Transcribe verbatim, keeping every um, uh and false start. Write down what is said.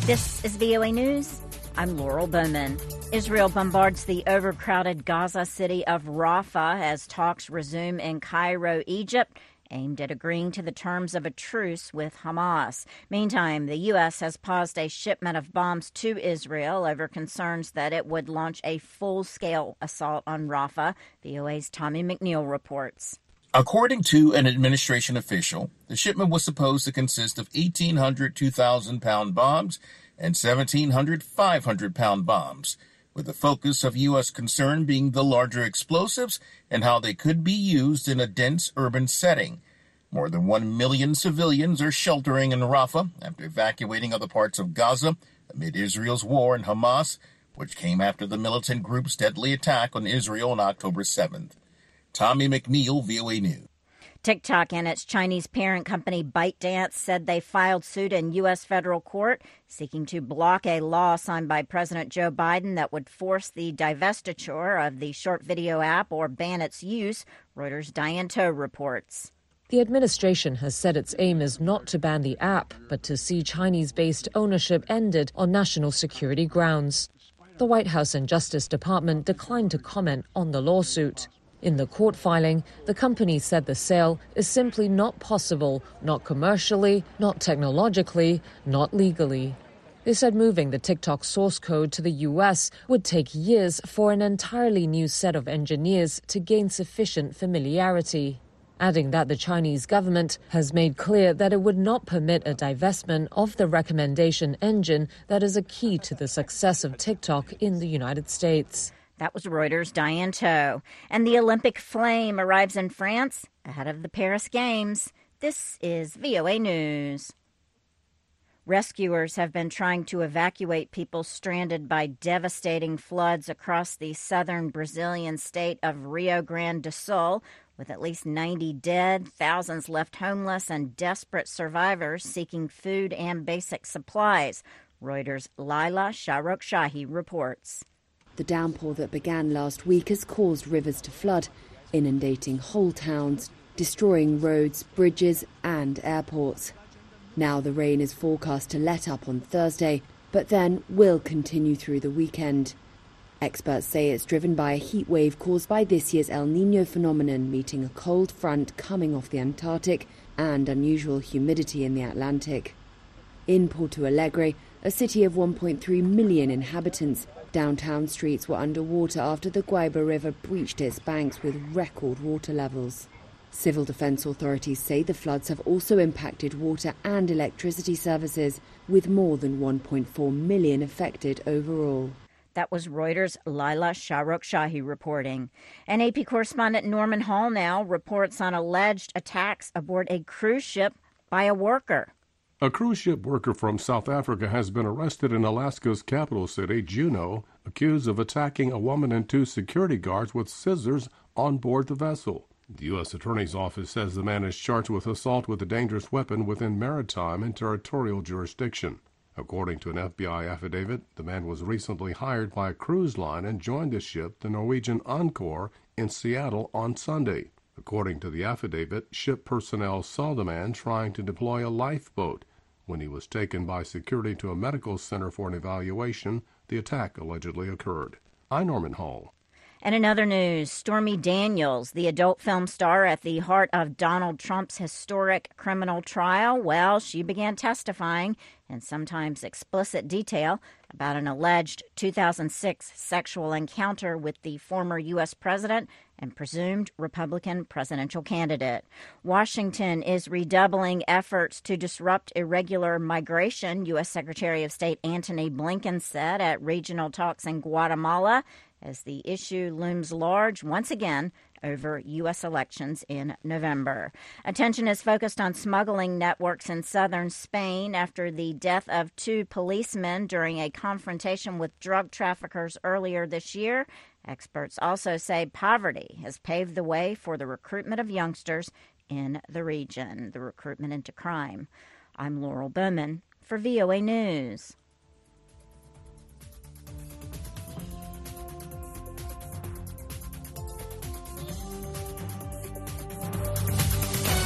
This is V O A News. I'm Laurel Bowman. Israel bombards the overcrowded Gaza city of Rafah as talks resume in Cairo, Egypt, aimed at agreeing to the terms of a truce with Hamas. Meantime, the U S has paused a shipment of bombs to Israel over concerns that it would launch a full-scale assault on Rafah. V O A's Tommy McNeil reports. According to an administration official, the shipment was supposed to consist of eighteen hundred two thousand pound bombs and seventeen hundred five hundred pound bombs, with the focus of U S concern being the larger explosives and how they could be used in a dense urban setting. More than one million civilians are sheltering in Rafah after evacuating other parts of Gaza amid Israel's war in Hamas, which came after the militant group's deadly attack on Israel on October seventh. Tommy McNeil, V O A News. TikTok and its Chinese parent company ByteDance said they filed suit in U S federal court seeking to block a law signed by President Joe Biden that would force the divestiture of the short video app or ban its use, Reuters' Diane To reports. The administration has said its aim is not to ban the app, but to see Chinese-based ownership ended on national security grounds. The White House and Justice Department declined to comment on the lawsuit. In the court filing, the company said the sale is simply not possible, not commercially, not technologically, not legally. They said moving the TikTok source code to the U S would take years for an entirely new set of engineers to gain sufficient familiarity, adding that the Chinese government has made clear that it would not permit a divestment of the recommendation engine that is a key to the success of TikTok in the United States. That was Reuters' Diane To. And the Olympic flame arrives in France ahead of the Paris Games. This is V O A News. Rescuers have been trying to evacuate people stranded by devastating floods across the southern Brazilian state of Rio Grande do Sul, with at least ninety dead, thousands left homeless, and desperate survivors seeking food and basic supplies. Reuters' Laila Shahrokh-Shahi reports. The downpour that began last week has caused rivers to flood, inundating whole towns, destroying roads, bridges and airports. Now the rain is forecast to let up on Thursday, but then will continue through the weekend. Experts say it's driven by a heat wave caused by this year's El Niño phenomenon, meeting a cold front coming off the Antarctic and unusual humidity in the Atlantic. In Porto Alegre, a city of one point three million inhabitants, downtown streets were underwater after the Guaíba River breached its banks with record water levels. Civil defense authorities say the floods have also impacted water and electricity services, with more than one point four million affected overall. That was Reuters' Laila Shahrokh-Shahi reporting. And A P correspondent Norman Hall now reports on alleged attacks aboard a cruise ship by a worker. A cruise ship worker from South Africa has been arrested in Alaska's capital city, Juneau, accused of attacking a woman and two security guards with scissors on board the vessel. The U S Attorney's Office says the man is charged with assault with a dangerous weapon within maritime and territorial jurisdiction. According to an F B I affidavit, the man was recently hired by a cruise line and joined the ship, the Norwegian Encore, in Seattle on Sunday. According to the affidavit, ship personnel saw the man trying to deploy a lifeboat. When he was taken by security to a medical center for an evaluation, the attack allegedly occurred. I'm Norman Hall. And in other news, Stormy Daniels, the adult film star at the heart of Donald Trump's historic criminal trial, well, she began testifying in sometimes explicit detail about an alleged two thousand six sexual encounter with the former U S president and presumed Republican presidential candidate. Washington is redoubling efforts to disrupt irregular migration, U S Secretary of State Antony Blinken said at regional talks in Guatemala, as the issue looms large once again over U S elections in November. Attention is focused on smuggling networks in southern Spain after the death of two policemen during a confrontation with drug traffickers earlier this year. Experts also say poverty has paved the way for the recruitment of youngsters in the region, the recruitment into crime. I'm Laurel Bowman for V O A News.